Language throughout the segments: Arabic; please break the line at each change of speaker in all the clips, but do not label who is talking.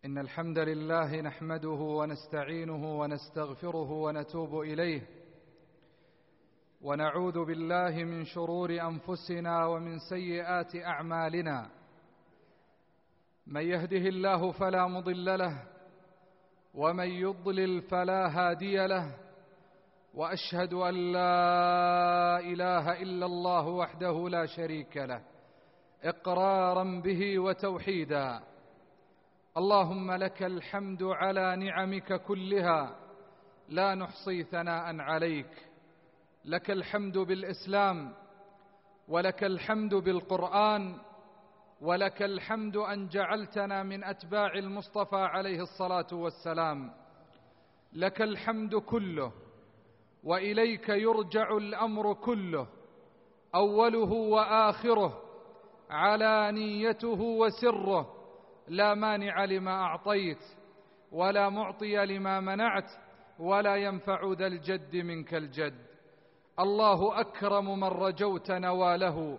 إن الحمد لله نحمده ونستعينه ونستغفره ونتوب إليه، ونعوذ بالله من شرور أنفسنا ومن سيئات أعمالنا. من يهده الله فلا مضل له، ومن يضلل فلا هادي له، وأشهد أن لا إله إلا الله وحده لا شريك له إقرارا به وتوحيدا. اللهم لك الحمد على نعمك كلها لا نحصي ثناء عليك. لك الحمد بالإسلام، ولك الحمد بالقرآن، ولك الحمد أن جعلتنا من أتباع المصطفى عليه الصلاة والسلام. لك الحمد كله، وإليك يرجع الأمر كله، أوله وآخره، علانيته وسره. لا مانع لما أعطيت، ولا معطي لما منعت، ولا ينفع ذا الجد منك الجد. الله أكرم من رجوت نواله،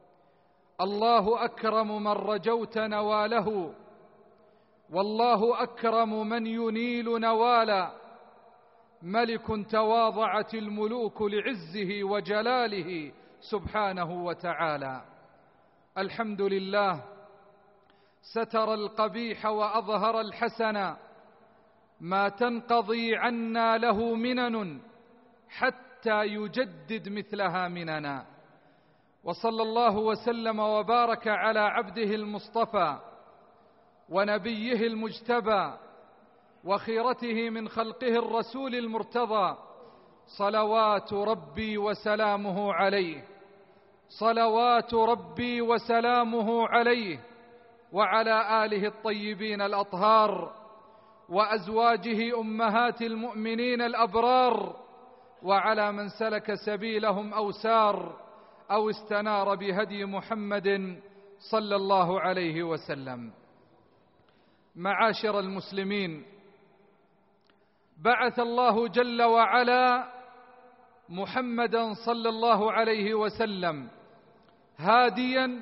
الله أكرم من رجوت نواله، والله أكرم من ينيل نوالا. ملك تواضعت الملوك لعزه وجلاله سبحانه وتعالى. الحمد لله ستر القبيح وأظهر الحسن، ما تنقضي عنا له منن حتى يجدد مثلها مننا. وصلى الله وسلم وبارك على عبده المصطفى ونبيه المجتبى وخيرته من خلقه الرسول المرتضى، صلوات ربي وسلامه عليه، صلوات ربي وسلامه عليه، وعلى آله الطيبين الأطهار، وأزواجه أمهات المؤمنين الأبرار، وعلى من سلك سبيلهم أو سار أو استنار بهدي محمد صلى الله عليه وسلم. معاشر المسلمين، بعث الله جل وعلا محمدا صلى الله عليه وسلم هاديا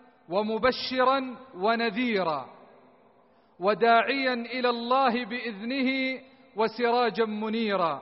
ومبشرا ونذيرا، وداعيا إلى الله بإذنه وسراجا منيرا.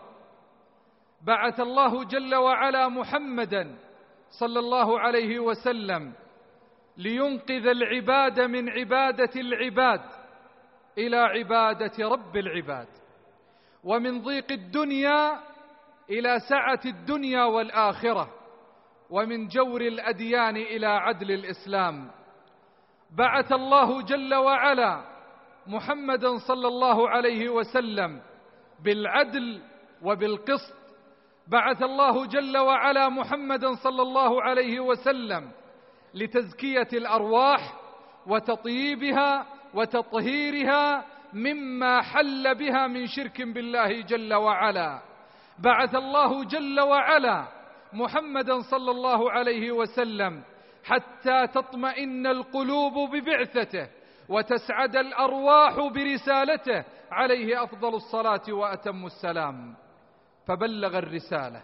بعث الله جل وعلا محمدا صلى الله عليه وسلم لينقذ العباد من عبادة العباد إلى عبادة رب العباد، ومن ضيق الدنيا إلى سعة الدنيا والآخرة، ومن جور الأديان إلى عدل الإسلام. بعث الله جل وعلا محمدا صلى الله عليه وسلم بالعدل وبالقسط. بعث الله جل وعلا محمدا صلى الله عليه وسلم لتزكية الأرواح وتطييبها وتطهيرها مما حل بها من شرك بالله جل وعلا. بعث الله جل وعلا محمدا صلى الله عليه وسلم حتى تطمئن القلوب ببعثته وتسعد الأرواح برسالته، عليه أفضل الصلاة وأتم السلام. فبلغ الرسالة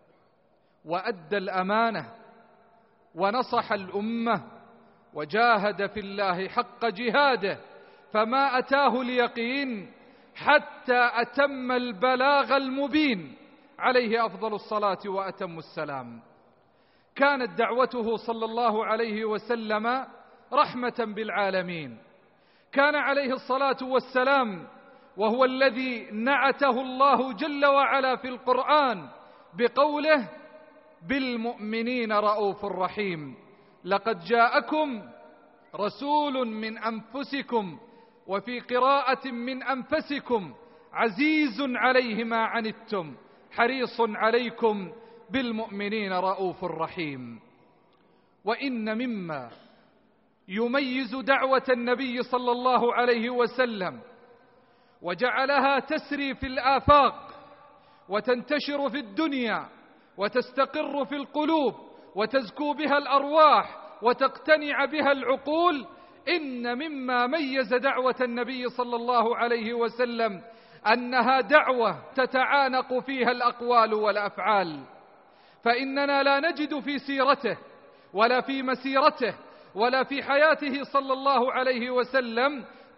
وأدى الأمانة ونصح الأمة وجاهد في الله حق جهاده، فما أتاه اليقين حتى أتم البلاغ المبين، عليه أفضل الصلاة وأتم السلام. كانت دعوته صلى الله عليه وسلم رحمة بالعالمين. كان عليه الصلاة والسلام وهو الذي نعته الله جل وعلا في القرآن بقوله: بالمؤمنين رؤوف رحيم. لقد جاءكم رسول من أنفسكم، وفي قراءة من أنفسكم، عزيز عليه ما عنتم حريص عليكم بالمؤمنين رؤوف رحيم. وإن مما يميز دعوة النبي صلى الله عليه وسلم وجعلها تسري في الآفاق وتنتشر في الدنيا وتستقر في القلوب وتزكو بها الأرواح وتقتنع بها العقول، إن مما ميز دعوة النبي صلى الله عليه وسلم أنها دعوة تتعانق فيها الأقوال والأفعال. فإننا لا نجد في سيرته ولا في مسيرته ولا في حياته صلى الله عليه وسلم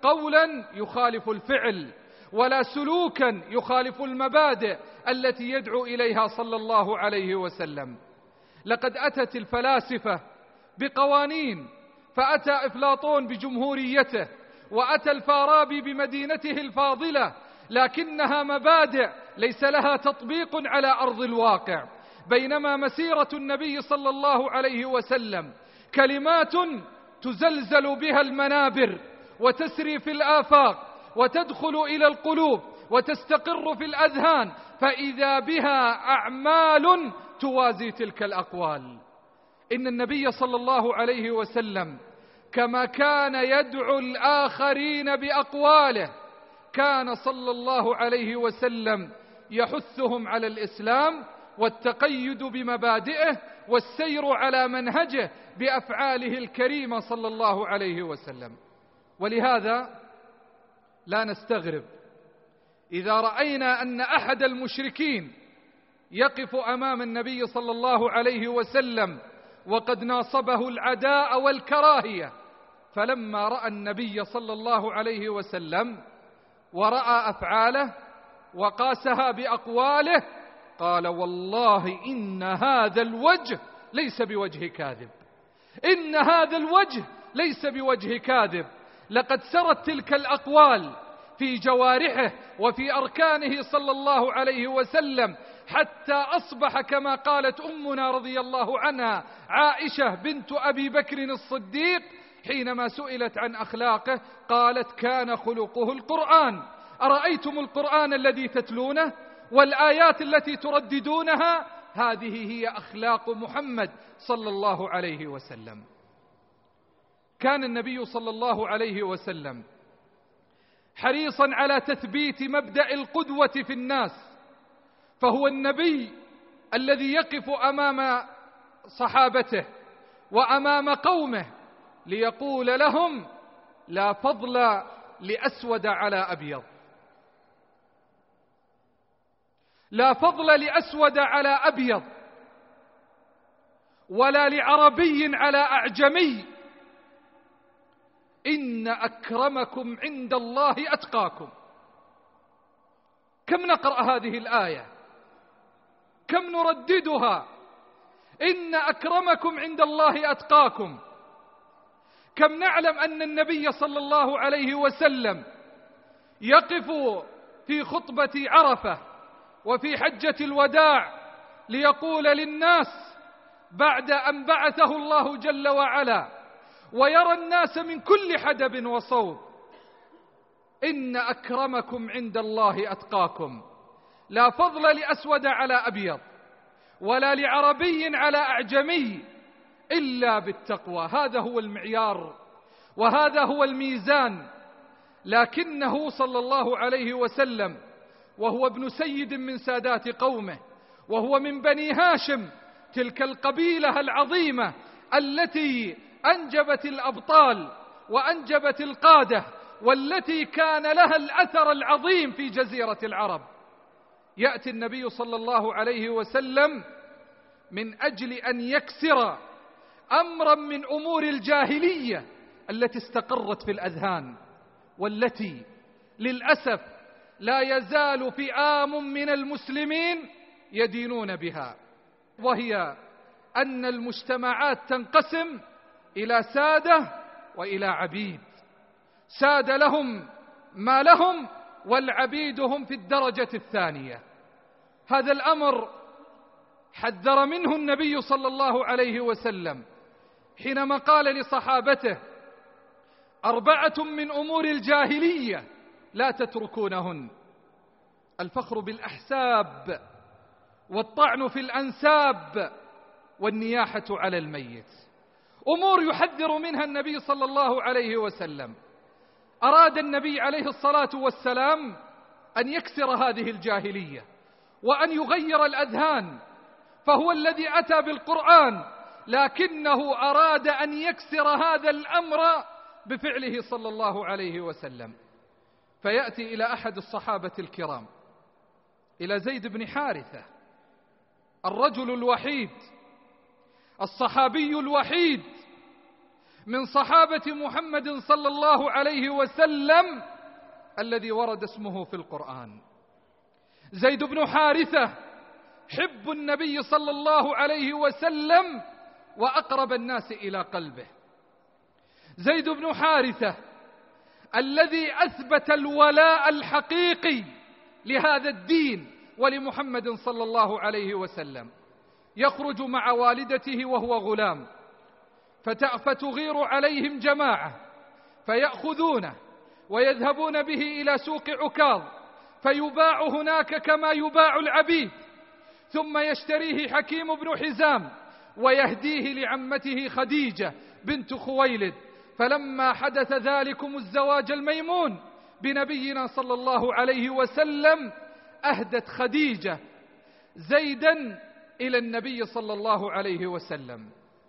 قولا يخالف الفعل، ولا سلوكا يخالف المبادئ التي يدعو إليها صلى الله عليه وسلم. لقد أتت الفلاسفة بقوانين، فأتى أفلاطون بجمهوريته، وأتى الفارابي بمدينته الفاضلة، لكنها مبادئ ليس لها تطبيق على أرض الواقع. بينما مسيرة النبي صلى الله عليه وسلم كلمات تزلزل بها المنابر وتسري في الآفاق وتدخل إلى القلوب وتستقر في الأذهان، فإذا بها أعمال توازي تلك الأقوال. إن النبي صلى الله عليه وسلم كما كان يدعو الآخرين بأقواله، كان صلى الله عليه وسلم يحثهم على الإسلام والتقيد بمبادئه والسير على منهجه بأفعاله الكريمة صلى الله عليه وسلم. ولهذا لا نستغرب إذا رأينا أن أحد المشركين يقف أمام النبي صلى الله عليه وسلم وقد ناصبه العداء والكراهية، فلما رأى النبي صلى الله عليه وسلم ورأى أفعاله وقاسها بأقواله قال: والله إن هذا الوجه ليس بوجه كاذب، إن هذا الوجه ليس بوجه كاذب. لقد سرت تلك الأقوال في جوارحه وفي أركانه صلى الله عليه وسلم، حتى أصبح كما قالت أمنا رضي الله عنها عائشة بنت أبي بكر الصديق حينما سئلت عن أخلاقه قالت: كان خلقه القرآن. أرأيتم القرآن الذي تتلونه والآيات التي ترددونها؟ هذه هي أخلاق محمد صلى الله عليه وسلم. كان النبي صلى الله عليه وسلم حريصا على تثبيت مبدأ القدوة في الناس، فهو النبي الذي يقف أمام صحابته وأمام قومه ليقول لهم: لا فضل لأسود على أبيض، لا فضل لأسود على أبيض، ولا لعربي على أعجمي، إن أكرمكم عند الله أتقاكم. كم نقرأ هذه الآية، كم نرددها: إن أكرمكم عند الله أتقاكم. كم نعلم أن النبي صلى الله عليه وسلم يقف في خطبة عرفة وفي حجة الوداع ليقول للناس بعد أن بعثه الله جل وعلا ويرى الناس من كل حدب وصوب: إن أكرمكم عند الله أتقاكم. لا فضل لأسود على أبيض ولا لعربي على أعجمي إلا بالتقوى. هذا هو المعيار وهذا هو الميزان. لكنه صلى الله عليه وسلم وهو ابن سيد من سادات قومه، وهو من بني هاشم، تلك القبيلة العظيمة التي أنجبت الأبطال وأنجبت القادة، والتي كان لها الأثر العظيم في جزيرة العرب. يأتي النبي صلى الله عليه وسلم من أجل أن يكسر أمرا من أمور الجاهلية التي استقرت في الأذهان، والتي للأسف لا يزال فئام من المسلمين يدينون بها، وهي أن المجتمعات تنقسم إلى سادة وإلى عبيد. سادة لهم ما لهم، والعبيد هم في الدرجة الثانية. هذا الأمر حذر منه النبي صلى الله عليه وسلم حينما قال لصحابته: 4 من أمور الجاهلية لا تتركونهن: الفخر بالأحساب، والطعن في الأنساب، والنياحة على الميت. أمور يحذر منها النبي صلى الله عليه وسلم. أراد النبي عليه الصلاة والسلام أن يكسر هذه الجاهلية وأن يغير الأذهان، فهو الذي أتى بالقرآن، لكنه أراد أن يكسر هذا الأمر بفعله صلى الله عليه وسلم. فيأتي إلى أحد الصحابة الكرام، إلى زيد بن حارثة، الرجل الوحيد، الصحابي الوحيد من صحابة محمد صلى الله عليه وسلم الذي ورد اسمه في القرآن. زيد بن حارثة حب النبي صلى الله عليه وسلم وأقرب الناس إلى قلبه. زيد بن حارثة الذي أثبت الولاء الحقيقي لهذا الدين ولمحمد صلى الله عليه وسلم، يخرج مع والدته وهو غلام فتغير عليهم جماعة فيأخذونه ويذهبون به إلى سوق عكاظ فيباع هناك كما يباع العبيد، ثم يشتريه حكيم بن حزام ويهديه لعمته خديجة بنت خويلد. فلما حدث ذلكم الزواج الميمون بنبينا صلى الله عليه وسلم أهدت خديجة زيدا إلى النبي صلى الله عليه وسلم.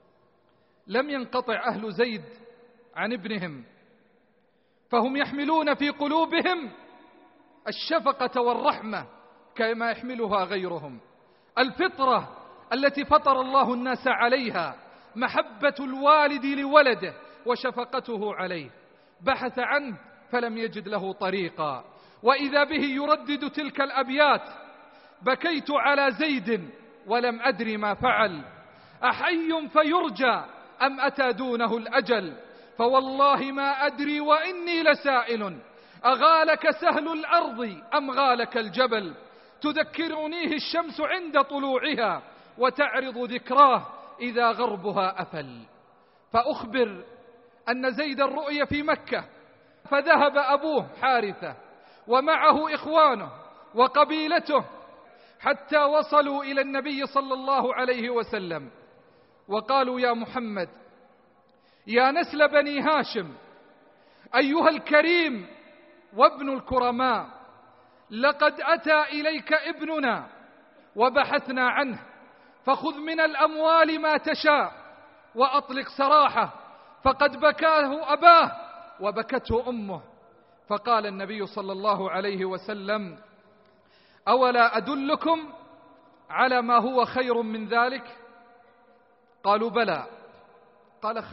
لم ينقطع أهل زيد عن ابنهم، فهم يحملون في قلوبهم الشفقة والرحمة كما يحملها غيرهم، الفطرة التي فطر الله الناس عليها، محبة الوالد لولده وشفقته عليه. بحث عنه فلم يجد له طريقا، وإذا به يردد تلك الأبيات: بكيت على زيد ولم أدري ما فعل، أحي فيرجى أم أتى دونه الأجل، فوالله ما أدري وإني لسائل، أغالك سهل الأرض أم غالك الجبل، تذكرنيه الشمس عند طلوعها وتعرض ذكراه إذا غربها أفل. فأخبر أن زيد الرؤيا في مكة، فذهب أبوه حارثة ومعه إخوانه وقبيلته حتى وصلوا إلى النبي صلى الله عليه وسلم وقالوا: يا محمد، يا نسل بني هاشم، أيها الكريم وابن الكرماء، لقد أتى إليك ابننا وبحثنا عنه، فخذ من الأموال ما تشاء وأطلق سراحه، فقد بكاه أباه وبكته أمه. فقال النبي صلى الله عليه وسلم: أولا أدلكم على ما هو خير من ذلك؟ قالوا: بلى. قال: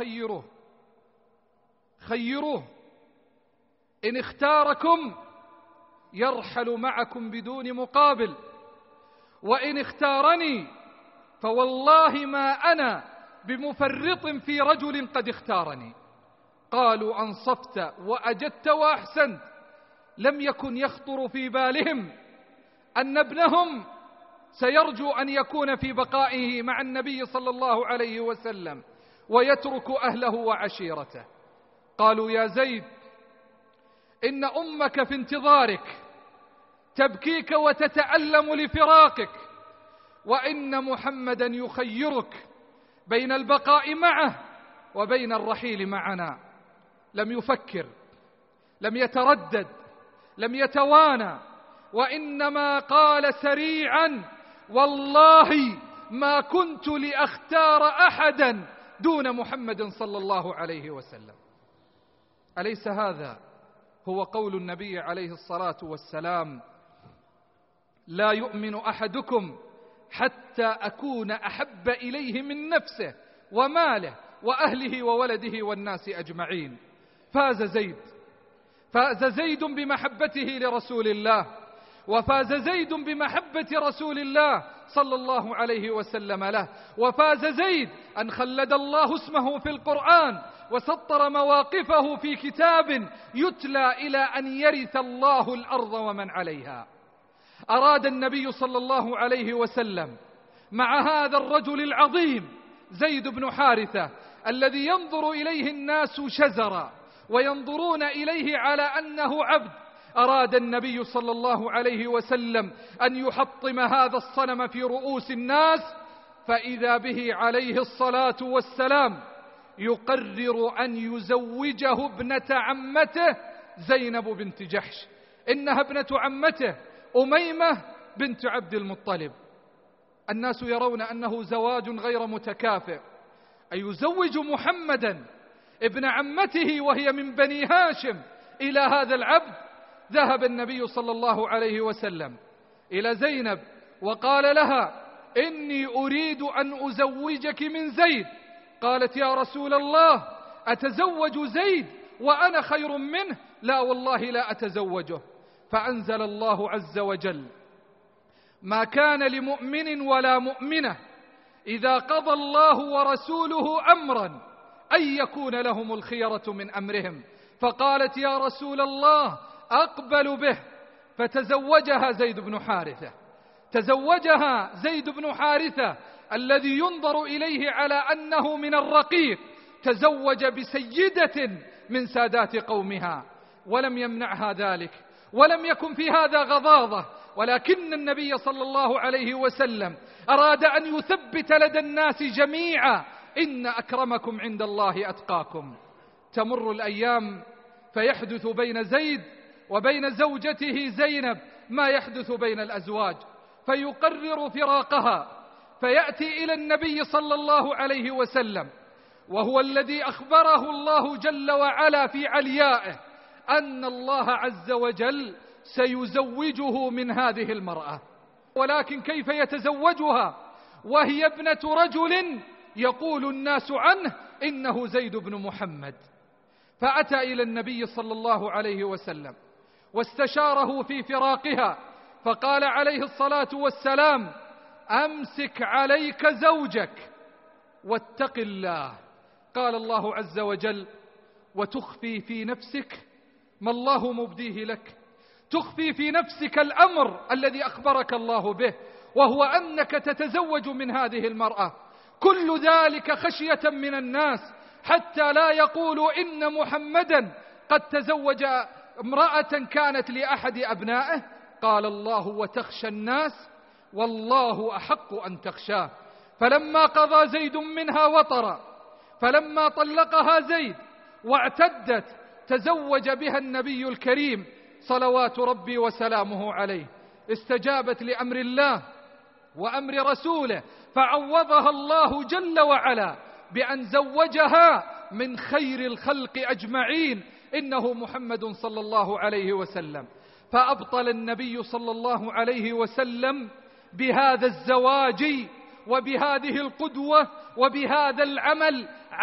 خيروه، إن اختاركم يرحل معكم بدون مقابل، وإن اختارني فوالله ما أنا بمفرط في رجل قد اختارني. قالوا: أنصفت وأجدت وأحسنت. لم يكن يخطر في بالهم أن ابنهم سيرجو أن يكون في بقائه مع النبي صلى الله عليه وسلم ويترك أهله وعشيرته. قالوا: يا زيد، إن أمك في انتظارك تبكيك وتتألم لفراقك، وإن محمدا يخيرك بين البقاء معه وبين الرحيل معنا. لم يفكر، لم يتردد، لم يتوانى، وإنما قال سريعا: والله ما كنت لأختار أحدا دون محمد صلى الله عليه وسلم. أليس هذا هو قول النبي عليه الصلاة والسلام: لا يؤمن أحدكم حتى أكون أحب إليه من نفسه وماله وأهله وولده والناس أجمعين. فاز زيد بمحبته لرسول الله، وفاز زيد بمحبة رسول الله صلى الله عليه وسلم له، وفاز زيد أن خلد الله اسمه في القرآن وسطر مواقفه في كتاب يتلى إلى أن يرث الله الأرض ومن عليها. أراد النبي صلى الله عليه وسلم مع هذا الرجل العظيم زيد بن حارثة الذي ينظر إليه الناس شزرا وينظرون إليه على أنه عبد، أراد النبي صلى الله عليه وسلم أن يحطم هذا الصنم في رؤوس الناس، فإذا به عليه الصلاة والسلام يقرر أن يزوجه ابنة عمته زينب بنت جحش، إنها ابنة عمته أميمة بنت عبد المطلب. الناس يرون أنه زواج غير متكافئ، أي يزوج محمدا ابن عمته وهي من بني هاشم إلى هذا العبد. ذهب النبي صلى الله عليه وسلم إلى زينب وقال لها: إني أريد أن أزوجك من زيد. قالت: يا رسول الله، أتزوج زيد وأنا خير منه؟ لا والله لا أتزوجه. فأنزل الله عز وجل: ما كان لمؤمن ولا مؤمنة إذا قضى الله ورسوله أمرا أن يكون لهم الخيرة من أمرهم. فقالت: يا رسول الله أقبل به. فتزوجها زيد بن حارثة، تزوجها زيد بن حارثة الذي ينظر إليه على أنه من الرقيق، تزوج بسيدة من سادات قومها، ولم يمنعها ذلك، ولم يكن في هذا غضاضة، ولكن النبي صلى الله عليه وسلم أراد أن يثبت لدى الناس جميعا: إن أكرمكم عند الله أتقاكم. تمر الأيام فيحدث بين زيد وبين زوجته زينب ما يحدث بين الأزواج، فيقرر فراقها، فيأتي إلى النبي صلى الله عليه وسلم، وهو الذي أخبره الله جل وعلا في عليائه أن الله عز وجل سيزوجه من هذه المرأة. ولكن كيف يتزوجها وهي ابنة رجل يقول الناس عنه إنه زيد بن محمد؟ فأتى إلى النبي صلى الله عليه وسلم واستشاره في فراقها، فقال عليه الصلاة والسلام: أمسك عليك زوجك واتق الله. قال الله عز وجل: وتخفي في نفسك ما الله مبديه لك. تخفي في نفسك الأمر الذي أخبرك الله به، وهو أنك تتزوج من هذه المرأة. كل ذلك خشية من الناس حتى لا يقولوا إن محمدا قد تزوج امرأة كانت لأحد أبنائه. قال الله: وتخشى الناس والله أحق أن تخشاه. فلما قضى زيد منها وطرا، فلما طلقها زيد واعتدت، تزوج بها النبي الكريم صلوات ربي وسلامه عليه. استجابت لأمر الله وأمر رسوله، فعوضها الله جل وعلا بأن زوجها من خير الخلق أجمعين، إنه محمد صلى الله عليه وسلم. فأبطل النبي صلى الله عليه وسلم بهذا الزواج وبهذه القدوة وبهذا العمل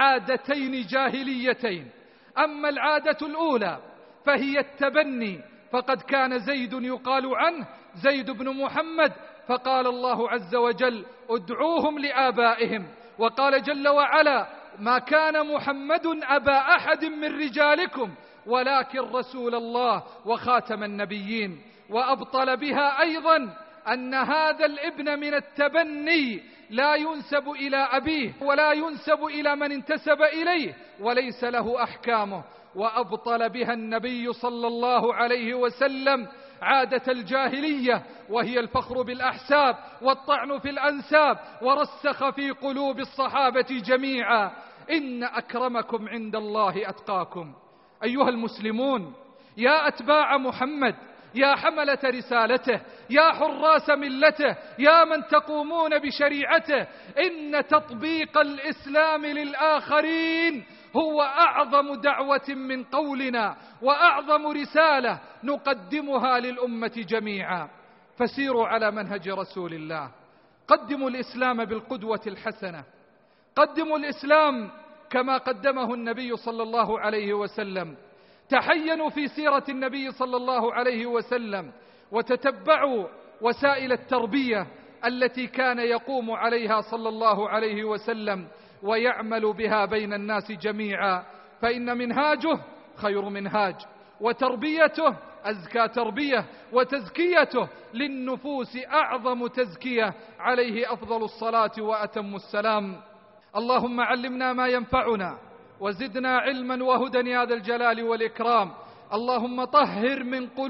عادتين جاهليتين. أما العادة الأولى فهي التبني، فقد كان زيد يقال عنه زيد بن محمد، فقال الله عز وجل: ادعوهم لآبائهم. وقال جل وعلا: ما كان محمد أبا أحد من رجالكم ولكن رسول الله وخاتم النبيين. وأبطل بها أيضا أن هذا الابن من التبني لا ينسب إلى أبيه ولا ينسب إلى من انتسب إليه وليس له أحكامه. وأبطل بها النبي صلى الله عليه وسلم عادة الجاهلية، وهي الفخر بالأحساب والطعن في الأنساب، ورسخ في قلوب الصحابة جميعا: إن أكرمكم عند الله أتقاكم. أيها المسلمون، يا أتباع محمد، يا حملة رسالته، يا حراس ملته، يا من تقومون بشريعته، إن تطبيق الإسلام للآخرين هو أعظم دعوة من قولنا وأعظم رسالة نقدمها للأمة جميعا. فسيروا على منهج رسول الله، قدموا الإسلام بالقدوة الحسنة، قدموا الإسلام كما قدمه النبي صلى الله عليه وسلم. تحينوا في سيرة النبي صلى الله عليه وسلم، وتتبعوا وسائل التربية التي كان يقوم عليها صلى الله عليه وسلم ويعمل بها بين الناس جميعا، فإن منهاجه خير منهاج، وتربيته أزكى تربية، وتزكيته للنفوس أعظم تزكية، عليه أفضل الصلاة وأتم السلام. اللهم علمنا ما ينفعنا وزدنا علما وهدى يا ذا الجلال والإكرام. اللهم طهر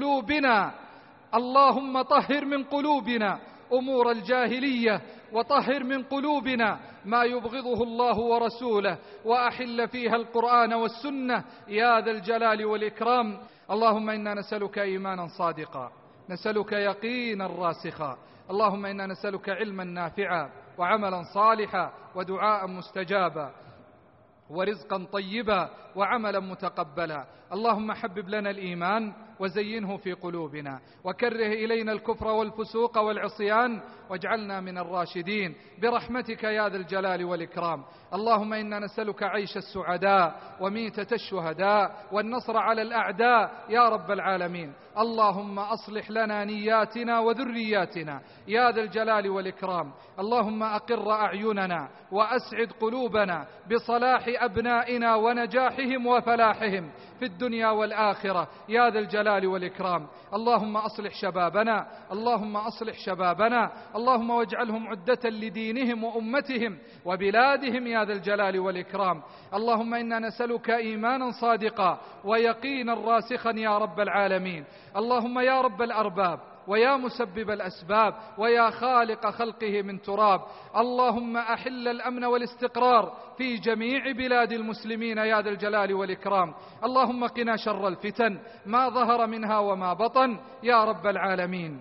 من قلوبنا أمور الجاهلية، وطهر من قلوبنا ما يبغضه الله ورسوله، وأحل فيها القرآن والسنة يا ذا الجلال والإكرام. اللهم إنا نسألك إيمانا صادقا، نسألك يقينا راسخا. اللهم إنا نسألك علما نافعا وعملا صالحا ودعاء مستجابا ورزقا طيبا وعملا متقبلا. اللهم حبب لنا الإيمان وزينه في قلوبنا، وكره إلينا الكفر والفسوق والعصيان، واجعلنا من الراشدين برحمتك يا ذا الجلال والإكرام. اللهم إنا نسألك عيش السعداء وميتة الشهداء والنصر على الأعداء يا رب العالمين. اللهم أصلح لنا نياتنا وذرياتنا يا ذا الجلال والإكرام. اللهم أقر أعيننا وأسعد قلوبنا بصلاح أبنائنا ونجاحهم وفلاحهم في الدنيا والآخرة يا ذا الجلال والإكرام. اللهم أصلح شبابنا، اللهم أصلح شبابنا، اللهم واجعلهم عدة لدينهم وأمتهم وبلادهم يا ذا الجلال والإكرام. اللهم إنا نسألك إيمانا صادقا ويقينا راسخا يا رب العالمين. اللهم يا رب الأرباب ويا مسبب الأسباب ويا خالق خلقه من تراب، اللهم أحل الأمن والاستقرار في جميع بلاد المسلمين يا ذا الجلال والإكرام. اللهم قنا شر الفتن ما ظهر منها وما بطن يا رب العالمين.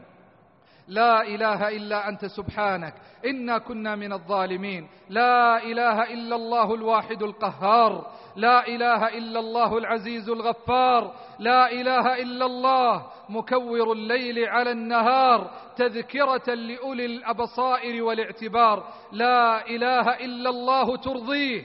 لا إله إلا أنت سبحانك إنا كنا من الظالمين. لا إله إلا الله الواحد القهار، لا إله إلا الله العزيز الغفار، لا إله إلا الله مكور الليل على النهار تذكرة لأولي الأبصائر والاعتبار، لا إله إلا الله ترضيه،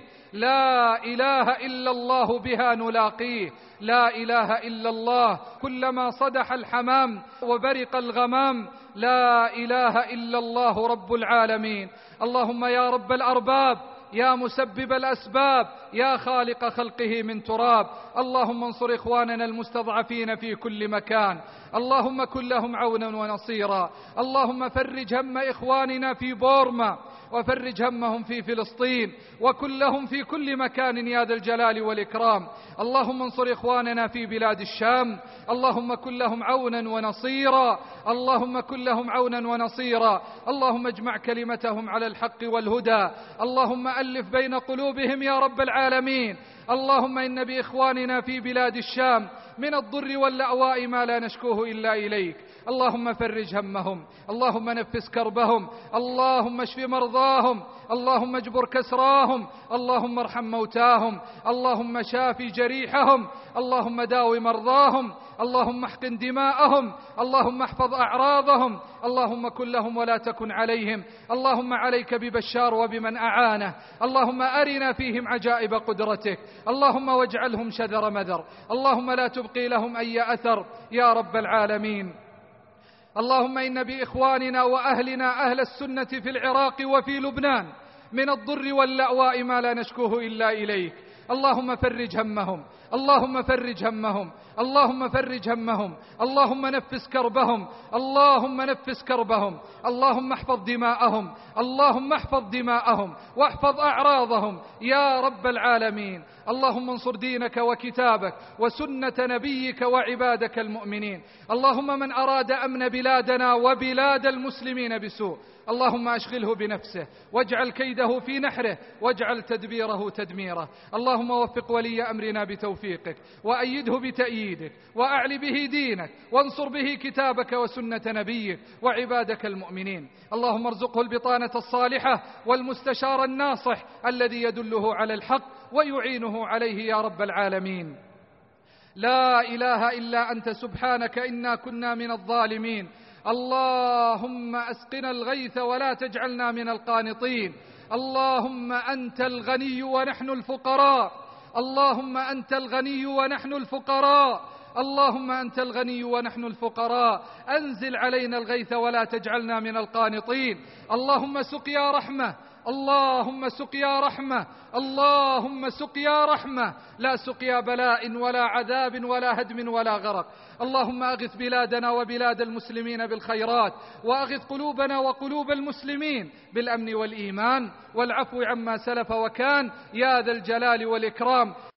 لا إله إلا الله بها نلاقيه، لا إله إلا الله كلما صدح الحمام وبرق الغمام، لا إله إلا الله رب العالمين. اللهم يا رب الأرباب يا مسبب الأسباب يا خالق خلقه من تراب، اللهم انصر إخواننا المستضعفين في كل مكان، اللهم كن لهم عونا ونصيرا، اللهم فرج هم إخواننا في بورما وفرج همهم في فلسطين وكن لهم في كل مكان يا ذا الجلال والإكرام. اللهم انصر إخواننا في بلاد الشام، اللهم كن لهم عونا ونصيرا، اللهم كن لهم عونا ونصيرا، اللهم اجمع كلمتهم على الحق والهدى، اللهم ألف بين قلوبهم يا رب العالمين. اللهم إن بإخواننا في بلاد الشام من الضر واللأواء ما لا نشكوه إلا إليك، اللهم فرج همهم، اللهم نفس كربهم، اللهم اشف مرضاهم، اللهم اجبر كسراهم، اللهم ارحم موتاهم، اللهم شاف جريحهم، اللهم داوي مرضاهم، اللهم احقن دماءهم، اللهم احفظ أعراضهم، اللهم كن لهم ولا تكن عليهم. اللهم عليك ببشار وبمن أعانه، اللهم أرنا فيهم عجائب قدرتك، اللهم واجعلهم شذر مذر، اللهم لا تبقي لهم أي أثر يا رب العالمين. اللهم إن بإخواننا وأهلنا أهل السنة في العراق وفي لبنان من الضر واللأواء ما لا نشكوه إلا إليك، اللهم فرج همهم، اللهم فرج همهم، اللهم فرج همهم، اللهم نفس كربهم، اللهم نفس كربهم، اللهم احفظ دماءهم، اللهم احفظ دماءهم واحفظ أعراضهم يا رب العالمين. اللهم انصر دينك وكتابك وسنة نبيك وعبادك المؤمنين. اللهم من أراد أمن بلادنا وبلاد المسلمين بسوء اللهم أشغله بنفسه واجعل كيده في نحره واجعل تدبيره تدميره. اللهم وفق ولي أمرنا بتوفيقك وأيده بتأييدك وأعل به دينك وانصر به كتابك وسنة نبيك وعبادك المؤمنين. اللهم ارزقه البطانة الصالحة والمستشار الناصح الذي يدله على الحق ويعينه عليه يا رب العالمين. لا إله إلا أنت سبحانك إنا كنا من الظالمين. اللهم أسقنا الغيث ولا تجعلنا من القانطين. اللهم أنت الغني ونحن الفقراء، اللهم أنت الغني ونحن الفقراء، اللهم أنت الغني ونحن الفقراء، أنزل علينا الغيث ولا تجعلنا من القانطين. اللهم سقيا رحمة، اللهم سقيا رحمة، اللهم سقيا رحمة، لا سقيا بلاء ولا عذاب ولا هدم ولا غرق. اللهم أغث بلادنا وبلاد المسلمين بالخيرات، وأغث قلوبنا وقلوب المسلمين بالأمن والإيمان والعفو عما سلف وكان يا ذا الجلال والإكرام.